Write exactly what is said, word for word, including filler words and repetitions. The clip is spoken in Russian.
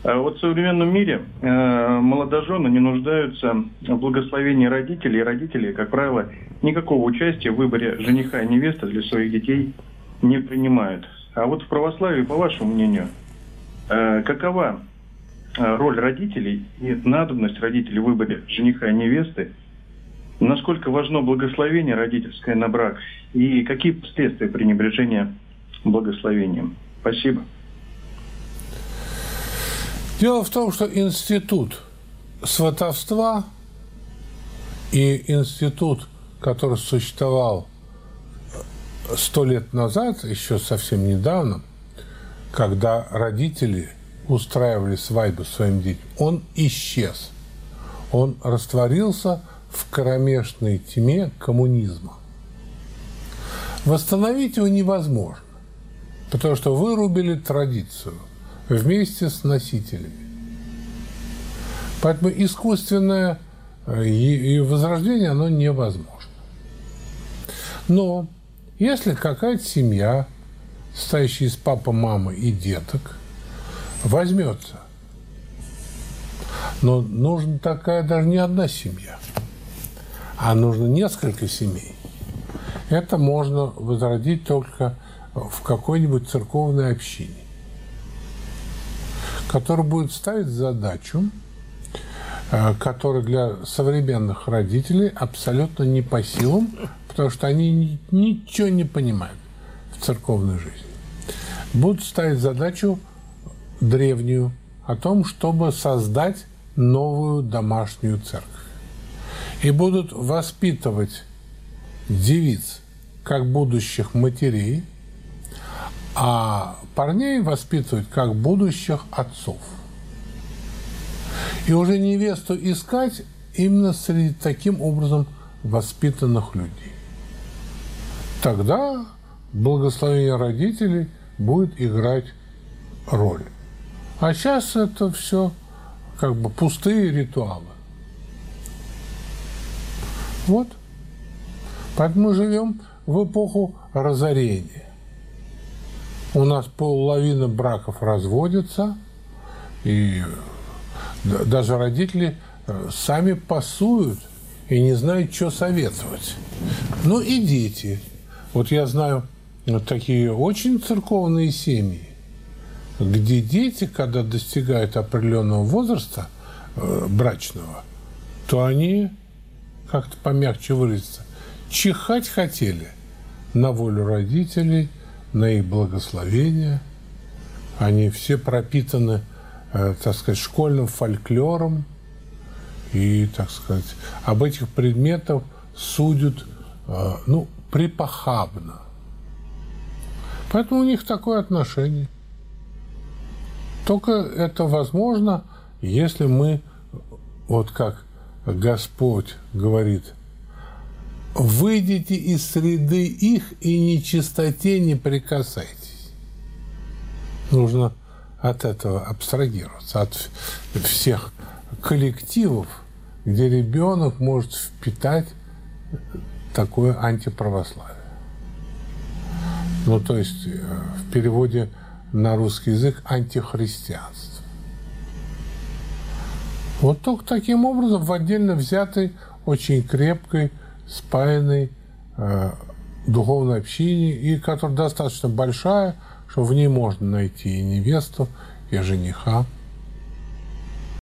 А вот в современном мире э, молодожены не нуждаются в благословении родителей, и родители, как правило, никакого участия в выборе жениха и невесты для своих детей не принимают. А вот в православии, по вашему мнению, э, какова роль родителей и надобность родителей в выборе жениха и невесты? Насколько важно благословение родительское на брак? И какие последствия пренебрежения благословением? Спасибо. Дело в том, что институт сватовства и институт, который существовал сто лет назад, еще совсем недавно, когда родители устраивали свадьбу своим детям, он исчез. Он растворился в кромешной тьме коммунизма. Восстановить его невозможно, потому что вырубили традицию вместе с носителями. Поэтому искусственное и возрождение, оно невозможно. Но если какая-то семья, состоящая из папы, мамы и деток, возьмется, но нужна такая даже не одна семья, а нужно несколько семей, это можно возродить только в какой-нибудь церковной общине, который будет ставить задачу, которая для современных родителей абсолютно не по силам, потому что они ничего не понимают в церковной жизни. Будут ставить задачу древнюю о том, чтобы создать новую домашнюю церковь. И будут воспитывать девиц как будущих матерей, а парней воспитывать как будущих отцов. И уже невесту искать именно среди таким образом воспитанных людей. Тогда благословение родителей будет играть роль. А сейчас это все как бы пустые ритуалы. Вот. Поэтому мы живем в эпоху разорения. У нас поллавины браков разводятся, и даже родители сами пасуют и не знают, что советовать. Ну и дети. Вот я знаю вот такие очень церковные семьи, где дети, когда достигают определенного возраста э, брачного, то они, как-то помягче выразиться, чихать хотели на волю родителей, на их благословение. Они все пропитаны, э, так сказать, школьным фольклором. И, так сказать, об этих предметах судят, э, ну, припохабно. Поэтому у них такое отношение. Только это возможно, если мы, вот как Господь говорит, выйдите из среды их и нечистоте не прикасайтесь. Нужно от этого абстрагироваться, от всех коллективов, где ребенок может впитать такое антиправославие. Ну, то есть в переводе на русский язык антихристианство. Вот только таким образом в отдельно взятой, очень крепкой, спаянной э, духовной общине, и которая достаточно большая, что в ней можно найти и невесту, и жениха.